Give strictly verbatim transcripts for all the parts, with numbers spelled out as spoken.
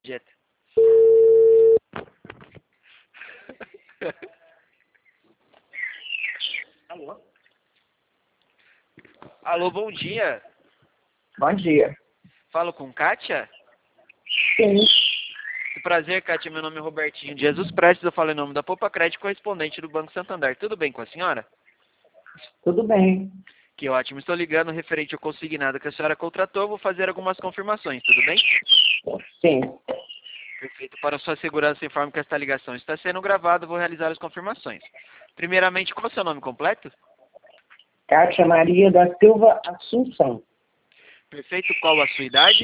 Jet. Alô? Alô, bom dia. Bom dia. Falo com Kátia? Sim. Que prazer, Kátia. Meu nome é Robertinho de Jesus Prestes. Eu falo em nome da Poupa Crédito, correspondente do Banco Santander. Tudo bem com a senhora? Tudo bem. Que ótimo. Estou ligando referente ao consignado que a senhora contratou. Vou fazer algumas confirmações. Tudo bem? Sim. Perfeito. Para sua segurança, informo que esta ligação está sendo gravada. Vou realizar as confirmações. Primeiramente, qual é o seu nome completo? Kátia Maria da Silva Assunção. Perfeito. Qual a sua idade?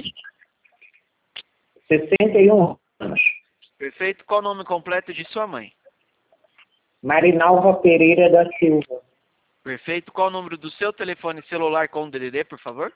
sessenta e um anos. Perfeito. Qual o nome completo de sua mãe? Marinalva Pereira da Silva. Perfeito. Qual o número do seu telefone celular com o D D D, por favor?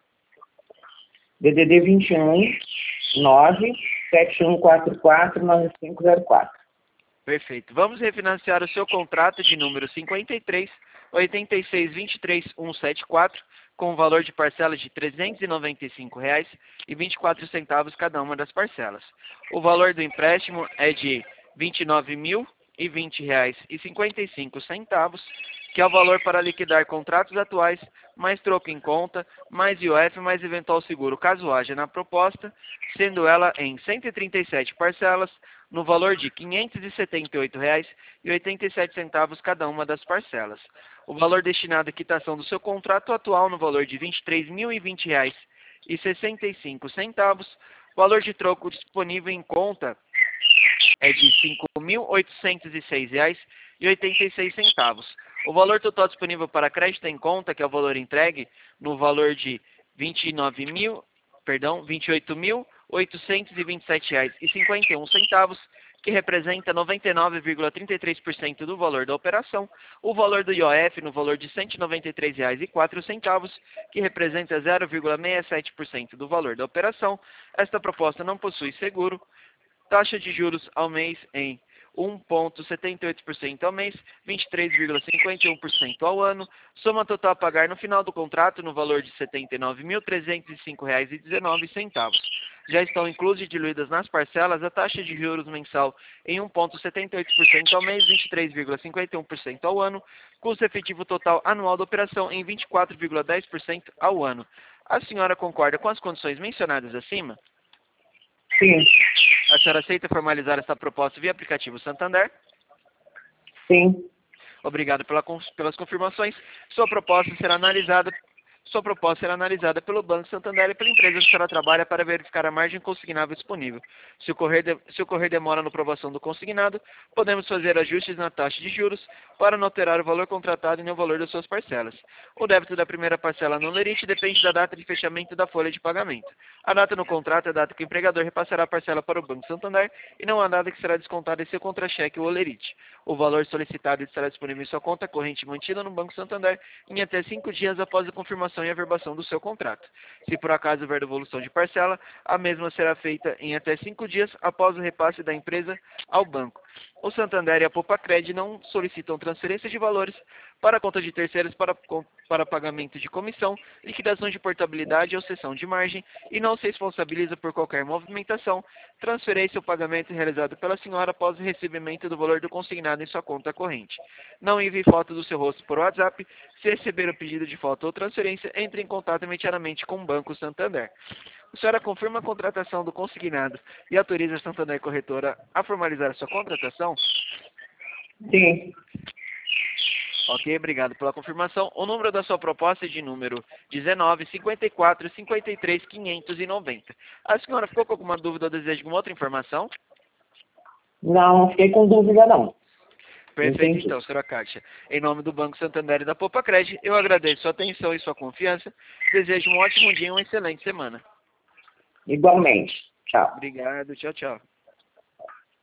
D D D vinte e um, nove sete um quatro quatro nove cinco zero quatro. Perfeito. Vamos refinanciar o seu contrato de número cinquenta e três, oitenta e seis, vinte e três, cento e setenta e quatro, com o valor de parcelas de trezentos e noventa e cinco reais e vinte e quatro centavos cada uma das parcelas. O valor do empréstimo é de vinte e nove mil e vinte reais e cinquenta e cinco centavos, que é o valor para liquidar contratos atuais, mais troco em conta, mais I O F, mais eventual seguro, caso haja na proposta, sendo ela em cento e trinta e sete parcelas, no valor de quinhentos e setenta e oito reais e oitenta e sete centavos cada uma das parcelas. O valor destinado à quitação do seu contrato atual no valor de vinte e três mil e vinte reais e sessenta e cinco centavos. O valor de troco disponível em conta é de cinco mil oitocentos e seis reais e oitenta e seis centavos. O valor total disponível para crédito em conta, que é o valor entregue, no valor de vinte e nove mil, perdão, vinte e oito mil oitocentos e vinte e sete reais e cinquenta e um centavos, que representa noventa e nove vírgula trinta e três por cento do valor da operação. O valor do I O F no valor de cento e noventa e três reais e quatro centavos, que representa zero vírgula sessenta e sete por cento do valor da operação. Esta proposta não possui seguro. Taxa de juros ao mês em um vírgula setenta e oito por cento ao mês, vinte e três vírgula cinquenta e um por cento ao ano. Soma total a pagar no final do contrato no valor de setenta e nove mil trezentos e cinco reais e dezenove centavos. Já estão inclusas e diluídas nas parcelas a taxa de juros mensal em um vírgula setenta e oito por cento ao mês, vinte e três vírgula cinquenta e um por cento ao ano. Custo efetivo total anual da operação em vinte e quatro vírgula dez por cento ao ano. A senhora concorda com as condições mencionadas acima? Sim. A senhora aceita formalizar esta proposta via aplicativo Santander? Sim. Obrigado pela, pelas confirmações. Sua proposta será analisada, sua proposta será analisada pelo Banco Santander e pela empresa que a senhora trabalha para verificar a margem consignável disponível. Se ocorrer, de, se ocorrer demora na aprovação do consignado, podemos fazer ajustes na taxa de juros para não alterar o valor contratado e nem o valor das suas parcelas. O débito da primeira parcela no lerite depende da data de fechamento da folha de pagamento. A data no contrato é a data que o empregador repassará a parcela para o Banco Santander e não a data que será descontada em seu contra-cheque ou lerite. O valor solicitado estará disponível em sua conta corrente mantida no Banco Santander em até cinco dias após a confirmação e averbação do seu contrato. Se por acaso houver devolução de parcela, a mesma será feita em até cinco dias após o repasse da empresa ao banco. O Santander e a Poupa Crédito não solicitam transferência de valores para a conta de terceiros para, para pagamento de comissão, liquidação de portabilidade ou cessão de margem e não se responsabiliza por qualquer movimentação, transferência ou pagamento realizado pela senhora após o recebimento do valor do consignado em sua conta corrente. Não envie foto do seu rosto por WhatsApp. Se receber o pedido de foto ou transferência, entre em contato imediatamente com o Banco Santander. A senhora confirma a contratação do consignado e autoriza a Santander Corretora a formalizar a sua contratação? Sim. Ok, obrigado pela confirmação. O número da sua proposta é de número dezenove, cinquenta e quatro, cinquenta e três, quinhentos e noventa. A senhora ficou com alguma dúvida ou deseja alguma outra informação? Não, não fiquei com dúvida, não. Perfeito, Entendi. então, senhora Kátia. Em nome do Banco Santander e da Poupa Crédito, eu agradeço sua atenção e sua confiança. Desejo um ótimo dia e uma excelente semana. Igualmente. Tchau. Obrigado, tchau, tchau.